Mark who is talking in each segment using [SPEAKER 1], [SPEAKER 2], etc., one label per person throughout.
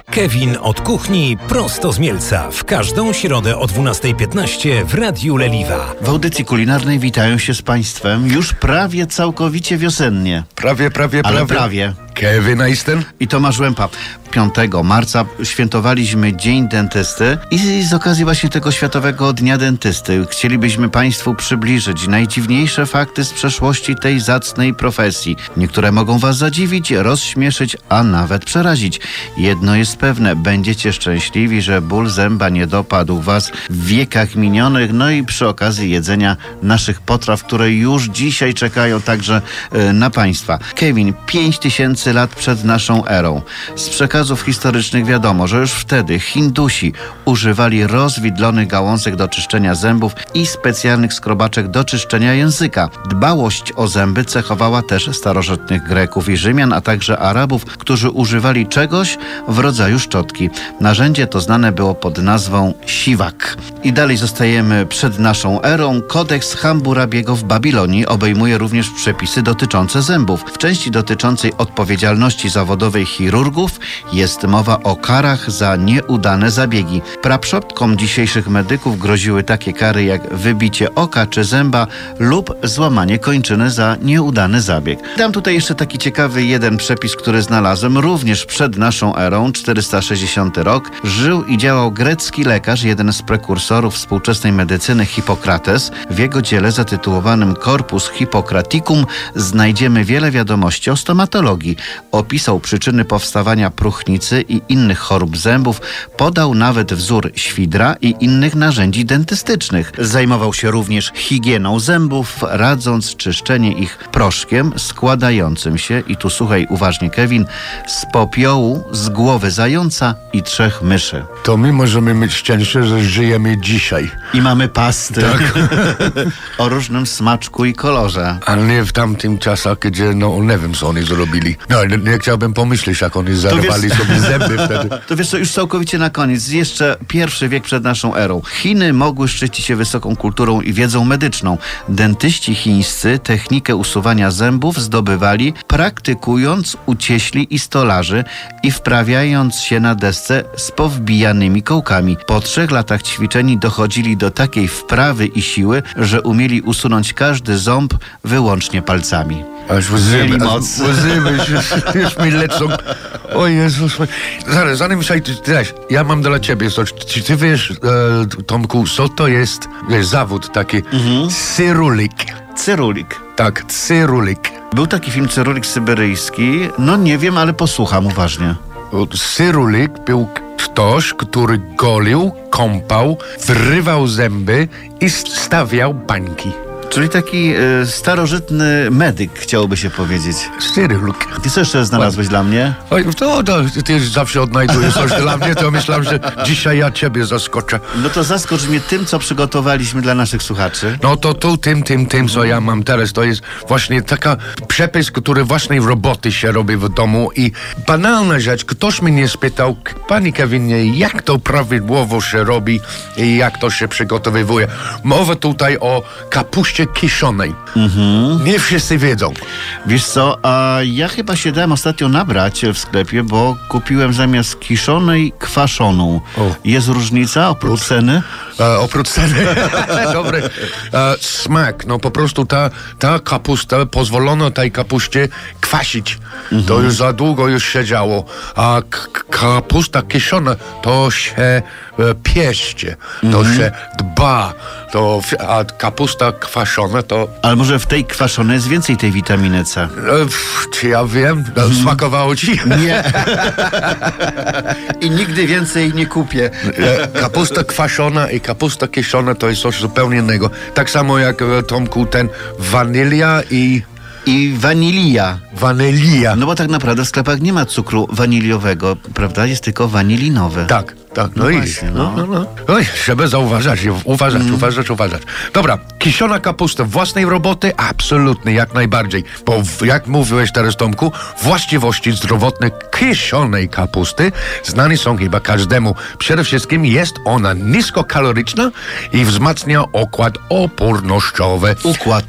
[SPEAKER 1] Kevin od kuchni prosto z Mielca. W każdą środę o 12:15 w Radiu Leliwa.
[SPEAKER 2] W audycji kulinarnej witają się z Państwem już prawie całkowicie wiosennie. Prawie.
[SPEAKER 3] Kevin Eisten
[SPEAKER 2] i Tomasz Łępa. 5 marca świętowaliśmy Dzień Dentysty i z okazji właśnie tego Światowego Dnia Dentysty chcielibyśmy Państwu przybliżyć najdziwniejsze fakty z przeszłości tej zacnej profesji. Niektóre mogą Was zadziwić, rozśmieszyć, a nawet przerazić. Jedno jest pewne, będziecie szczęśliwi, że ból zęba nie dopadł Was w wiekach minionych, no i przy okazji jedzenia naszych potraw, które już dzisiaj czekają także na Państwa. Kevin, 5000 lat przed naszą erą. Z przekazów historycznych wiadomo, że już wtedy Hindusi używali rozwidlonych gałązek do czyszczenia zębów i specjalnych skrobaczek do czyszczenia języka. Dbałość o zęby cechowała też starożytnych Greków i Rzymian, a także Arabów, którzy używali czegoś w rodzaju szczotki. Narzędzie to znane było pod nazwą siwak. I dalej zostajemy przed naszą erą. Kodeks Hammurabiego w Babilonii obejmuje również przepisy dotyczące zębów. W części dotyczącej odpowiedzialności zawodowej chirurgów jest mowa o karach za nieudane zabiegi. Praprzodkom dzisiejszych medyków groziły takie kary jak wybicie oka czy zęba lub złamanie kończyny za nieudany zabieg. Dam tutaj jeszcze taki ciekawy jeden przepis, który znalazłem również przed naszą erą, 460 rok. Żył i działał grecki lekarz, jeden z prekursorów współczesnej medycyny, Hipokrates. W jego dziele zatytułowanym Corpus Hippocraticum znajdziemy wiele wiadomości o stomatologii. Opisał przyczyny powstawania próchnicy i innych chorób zębów, podał nawet wzór świdra i innych narzędzi dentystycznych. Zajmował się również higieną zębów, radząc czyszczenie ich proszkiem składającym się, i tu słuchaj uważnie Kevin, z popiołu, z głowy zająca i 3 myszy.
[SPEAKER 3] To my możemy mieć szczęście, że żyjemy dzisiaj.
[SPEAKER 2] I mamy pasty.
[SPEAKER 3] Tak.
[SPEAKER 2] O różnym smaczku i kolorze.
[SPEAKER 3] Ale nie w tamtym czasach, gdzie, nie wiem, co oni zrobili. Nie chciałbym pomyśleć, jak oni zarwali sobie zęby wtedy.
[SPEAKER 2] To wiesz co, już całkowicie na koniec. Jeszcze I wiek przed naszą erą. Chiny mogły szczycić się wysoką kulturą i wiedzą medyczną. Dentyści chińscy technikę usuwania zębów zdobywali, praktykując u cieśli i stolarzy i wprawiając się na desce z powbijanymi kołkami. Po 3 latach ćwiczeń dochodzili do takiej wprawy i siły, że umieli usunąć każdy ząb wyłącznie palcami.
[SPEAKER 3] Aż łzy już mi lecą. O Jezus. Zanim ja mam dla ciebie coś. Czy ty wiesz, Tomku, co to jest zawód taki? Cyrulik.
[SPEAKER 2] Cyrulik.
[SPEAKER 3] Tak, cyrulik.
[SPEAKER 2] Był taki film Cyrulik syberyjski. Nie wiem, ale posłucham uważnie.
[SPEAKER 3] Cyrulik był ktoś, który golił, kąpał, wyrywał zęby i stawiał bańki.
[SPEAKER 2] Czyli taki starożytny medyk, chciałoby się powiedzieć.
[SPEAKER 3] Cyrulik.
[SPEAKER 2] Ty co jeszcze znalazłeś dla mnie?
[SPEAKER 3] Oj, to ty zawsze odnajdujesz coś dla mnie, to myślałem, że dzisiaj ja ciebie zaskoczę.
[SPEAKER 2] No to zaskocz mnie tym, co przygotowaliśmy dla naszych słuchaczy.
[SPEAKER 3] No to tu tym, co ja mam teraz, to jest właśnie taka przepis, który własnej roboty się robi w domu i banalna rzecz. Ktoś mnie spytał, panie Kevinie, jak to prawidłowo się robi i jak to się przygotowywuje. Mowa tutaj o kapuście kiszonej. Nie wszyscy wiedzą.
[SPEAKER 2] Wiesz co, a ja chyba się dałem ostatnio nabrać w sklepie, bo kupiłem zamiast kiszonej kwaszoną. Jest różnica oprócz ceny?
[SPEAKER 3] Oprócz ceny. Dobry. Smak. Po prostu ta kapusta, pozwolono tej kapuście kwasić. To już za długo już się działo. A kapusta kiszona to się pieście. To się dba. A kapusta kwaszona to...
[SPEAKER 2] Ale może w tej kwaszonej jest więcej tej witaminy C?
[SPEAKER 3] Czy ja wiem? Smakowało ci?
[SPEAKER 2] Nie. I nigdy więcej nie kupię.
[SPEAKER 3] Kapusta kwaszona i kapusta kiszona to jest coś zupełnie innego. Tak samo jak, Tomku, ten wanilia
[SPEAKER 2] i wanilia.
[SPEAKER 3] Wanilia.
[SPEAKER 2] No bo tak naprawdę w sklepach nie ma cukru waniliowego, prawda? Jest tylko wanilinowy.
[SPEAKER 3] Tak.
[SPEAKER 2] No właśnie,
[SPEAKER 3] Oj, trzeba zauważać, uważać. Dobra, kiszona kapusta własnej roboty? Absolutnie, jak najbardziej. Bo jak mówiłeś teraz, Tomku, właściwości zdrowotne kiszonej kapusty znane są chyba każdemu. Przede wszystkim jest ona niskokaloryczna i wzmacnia układ opornościowy.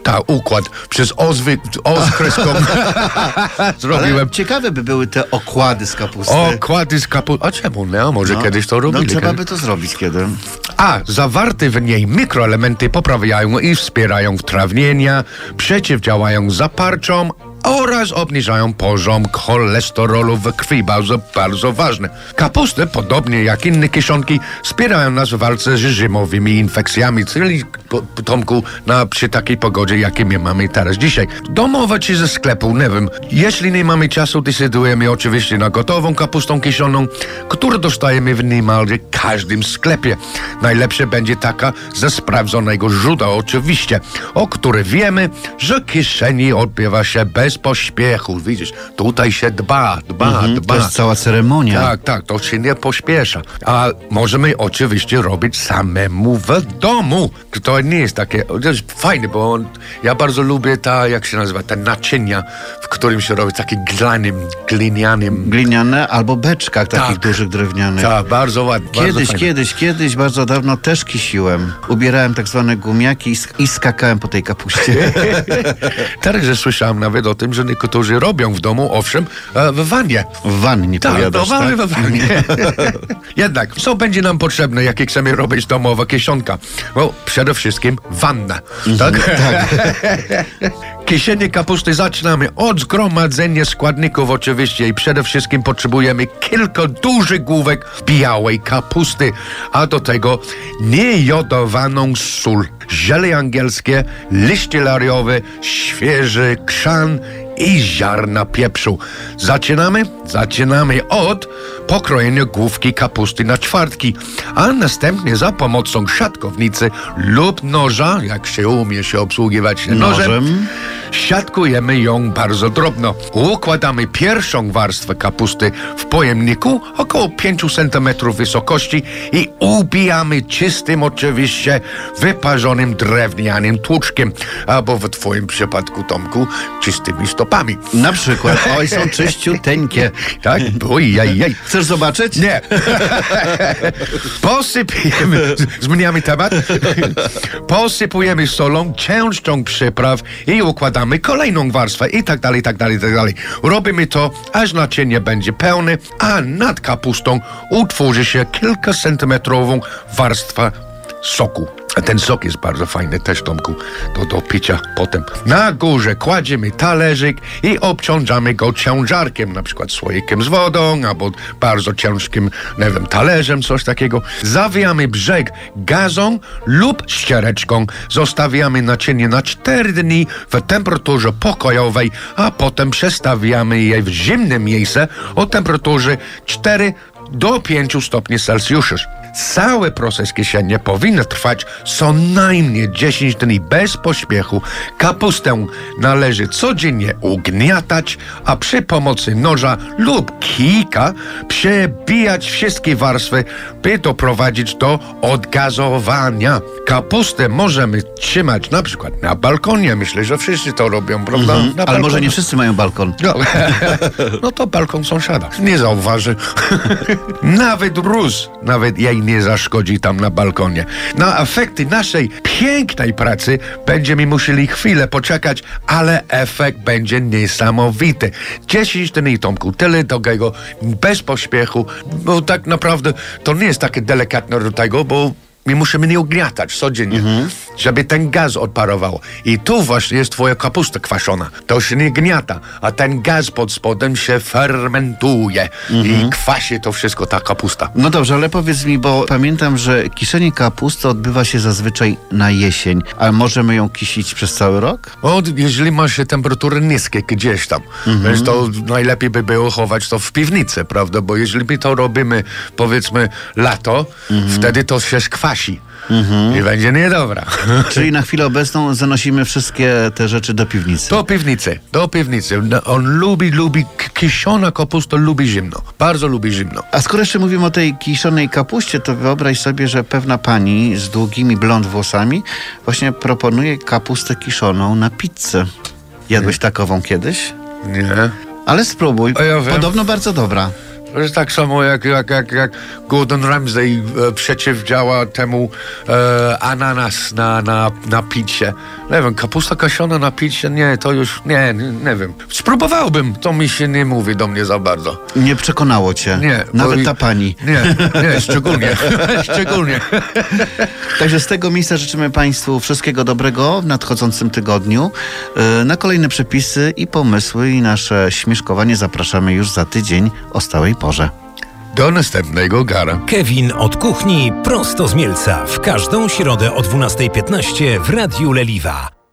[SPEAKER 3] Tak, układ. Przez O z kreską zrobiłem.
[SPEAKER 2] Ale ciekawe by były te okłady z kapusty.
[SPEAKER 3] Okłady z kapusty. A czemu nie? Może kiedyś to robili.
[SPEAKER 2] No trzeba by to zrobić kiedy.
[SPEAKER 3] A zawarte w niej mikroelementy poprawiają i wspierają trawnienia, przeciwdziałają zaparciom oraz obniżają poziom cholesterolu w krwi. Bardzo, bardzo ważne. Kapusty, podobnie jak inne kiszonki, wspierają nas w walce z zimowymi infekcjami, czyli, Tomku, przy takiej pogodzie, jakiej my mamy teraz dzisiaj. Domowe czy ze sklepu, nie wiem. Jeśli nie mamy czasu, decydujemy oczywiście na gotową kapustą kiszoną, którą dostajemy w niemalże każdym sklepie. Najlepsze będzie taka ze sprawdzonego źródła, oczywiście, o której wiemy, że kieszeni odbywa się bez pośpiechu. Widzisz, tutaj się dba.
[SPEAKER 2] To jest cała ceremonia.
[SPEAKER 3] Tak, to się nie pośpiesza. A możemy oczywiście robić samemu w domu. To nie jest takie, to jest fajne, bo ja bardzo lubię jak się nazywa, te naczynia, w którym się robi takie glinianym.
[SPEAKER 2] Gliniane albo beczkach takich dużych drewnianych.
[SPEAKER 3] Tak, bardzo ładnie.
[SPEAKER 2] Kiedyś, bardzo dawno też kisiłem. Ubierałem tak zwane gumiaki i skakałem po tej kapuście.
[SPEAKER 3] Teraz słyszałem nawet o tym, że niektórzy robią w domu, owszem, w wannie.
[SPEAKER 2] W wannie powiadasz, tak?
[SPEAKER 3] W wannie. Jednak, co będzie nam potrzebne, jak chcemy robić domowa kieszonka? No, przede wszystkim wanna. Tak? Kieszenie kapusty zaczynamy od zgromadzenia składników oczywiście i przede wszystkim potrzebujemy kilka dużych główek białej kapusty, a do tego niejodowaną sól, ziele angielskie, liście lariowe, świeży chrzan i ziarna pieprzu. Zaczynamy od pokrojenia główki kapusty na ćwiartki, a następnie za pomocą siatkownicy lub noża, jak się umie się obsługiwać nożem, siatkujemy ją bardzo drobno. Układamy pierwszą warstwę kapusty w pojemniku około 5 cm wysokości i ubijamy czystym, oczywiście wyparzonym drewnianym tłuczkiem, albo w twoim przypadku, Tomku, czystymi stopami.
[SPEAKER 2] Na przykład, są czyściuteńkie.
[SPEAKER 3] Tak? Ojej.
[SPEAKER 2] Chcesz zobaczyć?
[SPEAKER 3] Nie. Posypujemy, zmieniamy temat, posypujemy solą, częścią przypraw i układamy kolejną warstwę i tak dalej. Robimy to, aż naczynie będzie pełne, a nad kapustą utworzy się kilkacentymetrową warstwa soku. A ten sok jest bardzo fajny też, Tomku, do picia potem. Na górze kładziemy talerzyk i obciążamy go ciężarkiem, na przykład słoikiem z wodą, albo bardzo ciężkim, talerzem, coś takiego. Zawijamy brzeg gazą lub ściereczką. Zostawiamy naczynie na 4 dni w temperaturze pokojowej, a potem przestawiamy je w zimne miejsce o temperaturze 4 do 5 stopni Celsjusza. Cały proces kieszenia powinien trwać co najmniej 10 dni bez pośpiechu. Kapustę należy codziennie ugniatać, a przy pomocy noża lub kijka przebijać wszystkie warstwy, by doprowadzić do odgazowania. Kapustę możemy trzymać na przykład na balkonie. Myślę, że wszyscy to robią, prawda?
[SPEAKER 2] Ale może nie wszyscy mają balkon.
[SPEAKER 3] No to balkon sąsiada. Nie zauważy. Nawet róz, jej nie zaszkodzi tam na balkonie. Na efekty naszej pięknej pracy będziemy musieli chwilę poczekać, ale efekt będzie niesamowity. 10 dni, Tomku, tyle takiego, bez pośpiechu, bo tak naprawdę to nie jest takie delikatne do tego, bo my musimy nie ugniatać codziennie, żeby ten gaz odparował. I tu właśnie jest twoja kapusta kwaszona. To się nie gniata, a ten gaz pod spodem się fermentuje i kwasi to wszystko, ta kapusta.
[SPEAKER 2] No dobrze, ale powiedz mi, bo pamiętam, że kiszenie kapusty odbywa się zazwyczaj na jesień, a możemy ją kisić przez cały rok?
[SPEAKER 3] Jeżeli ma się temperatury niskie gdzieś tam, więc to najlepiej by było chować to w piwnicy, prawda? Bo jeżeli my to robimy, powiedzmy, lato, wtedy to się kwasi. I będzie niedobra.
[SPEAKER 2] Czyli na chwilę obecną zanosimy wszystkie te rzeczy do piwnicy.
[SPEAKER 3] Do piwnicy. On lubi kiszona kapusta, lubi zimno. Bardzo lubi zimno.
[SPEAKER 2] A skoro jeszcze mówimy o tej kiszonej kapuście, to wyobraź sobie, że pewna pani z długimi blond włosami właśnie proponuje kapustę kiszoną na pizzę. Jadłeś takową kiedyś?
[SPEAKER 3] Nie.
[SPEAKER 2] Ale spróbuj.
[SPEAKER 3] Ja wiem.
[SPEAKER 2] Podobno bardzo dobra.
[SPEAKER 3] To jest tak samo jak Gordon Ramsay przeciwdziała temu ananas na pizzie. Nie wiem, kapusta kasiona na pizzie? Nie, to już nie wiem. Spróbowałbym, to mi się nie mówi do mnie za bardzo.
[SPEAKER 2] Nie przekonało cię?
[SPEAKER 3] Nie.
[SPEAKER 2] Nawet ta pani?
[SPEAKER 3] Nie, szczególnie. Szczególnie.
[SPEAKER 2] Także z tego miejsca życzymy Państwu wszystkiego dobrego w nadchodzącym tygodniu. Na kolejne przepisy i pomysły i nasze śmieszkowanie zapraszamy już za tydzień o stałej porze.
[SPEAKER 3] Do następnego gara.
[SPEAKER 1] Kevin od kuchni prosto z Mielca w każdą środę o 12:15 w Radiu Leliwa.